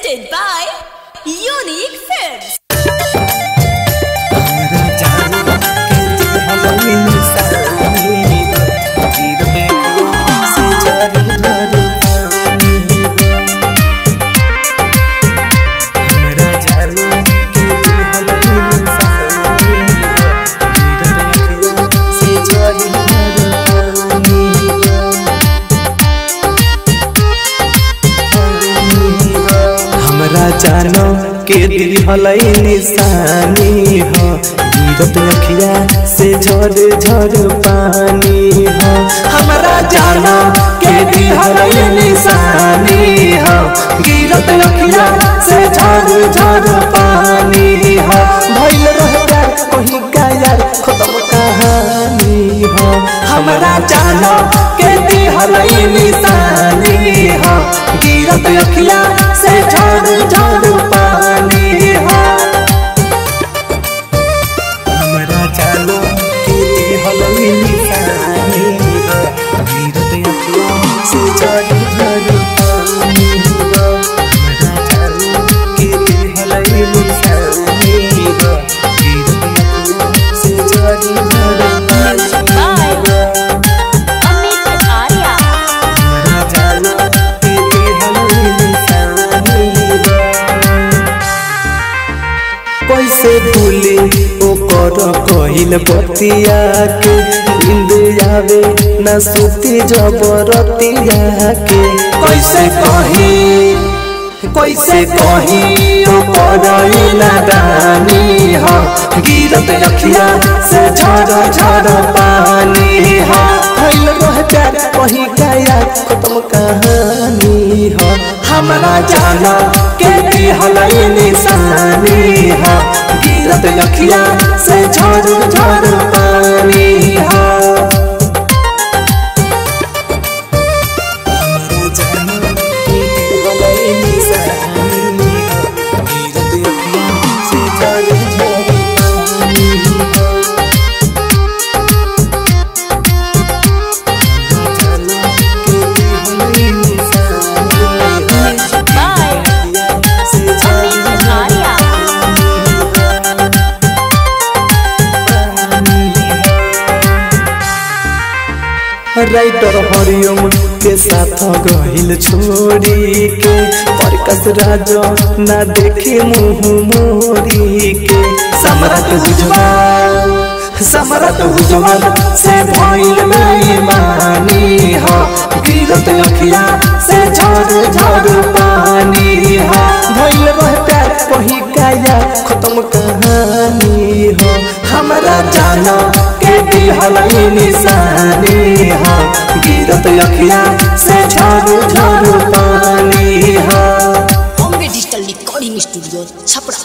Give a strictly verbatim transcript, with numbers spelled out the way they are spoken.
presented by Unique Films. जानो के दिल हलई निशानी हो गिरत अखिया से झर झर पानी हो। हमारा जानो के दिल हलई निशानी हो गिरत अखिया से झर झर पानी हो। भइल रहता कहीं का यार खत्म कहानी हो। हमारा जानो के दिल हलई निशानी हो गिरत अखिया से झर झर पानी हो। हमरा जानो के हलई निशानी हो गिरत अखिया से झर झर पानी हो। हमरा जानो के हलई निशानी हो गिरत अखिया से झर झर पानी हो। कैसे भूले ओकर कहिल बतिया के नींद आवे न सुती जबरतिया के। कैसे कही कैसे कही ओकर नादानी हो गिरत अखिया से झर झर पानी हो। भइल रहता कहीं का यार खत्म कहानी हो। हमरा जानो के हलई निशानी हो गिरत अखिया से झर झर पानी हो। हमरा जानो के हलई निशानी हो गिरत अखिया से झर झर पानी हो। राइटर हरिओम के साथ गहिल छोड़ी के परकस राजो ना देखे मुँह मोरी के। सम्राट उज्जवल सम्राट उज्जवल से भइल बेईमानी हो गिरत अखिया से झर झर पानी हो। भइल रहता कहीं का यार खत्म कहानी हो। हमरा जानो के हलई निशानी हो गिरत अखिया से झर झर पानी हो। Bombay digital recording studio Chhapra.